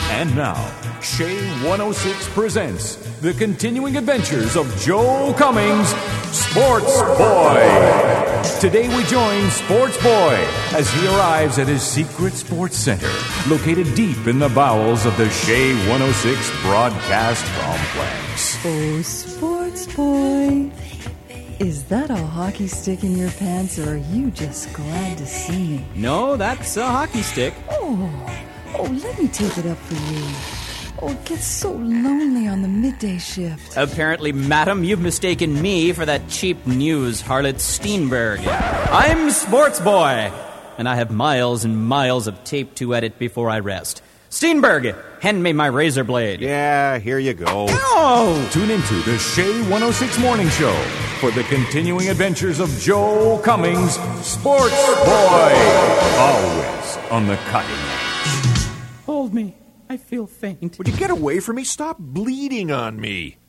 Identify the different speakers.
Speaker 1: And now, Shea 106 presents the continuing adventures of Joe Cummings, Sports Boy. Today we join Sports Boy as he arrives at his secret sports center, located deep in the bowels of the Shea 106 broadcast complex.
Speaker 2: Oh, Sports Boy. Is that a hockey stick in your pants, or are you just glad to see me?
Speaker 3: No, that's a hockey stick.
Speaker 2: Oh, let me take it up for you. Oh, it gets so lonely on the midday shift.
Speaker 3: Apparently, madam, you've mistaken me for that cheap news harlot Steenberg. I'm Sports Boy, and I have miles and miles of tape to edit before I rest. Steenberg, hand me my razor blade.
Speaker 4: Yeah, here you go.
Speaker 3: Oh!
Speaker 1: Tune into the Shea 106 Morning Show for the continuing adventures of Joe Cummings, Sports Boy. Always on the cutting edge.
Speaker 3: Hold me. I feel faint.
Speaker 4: Would you get away from me? Stop bleeding on me.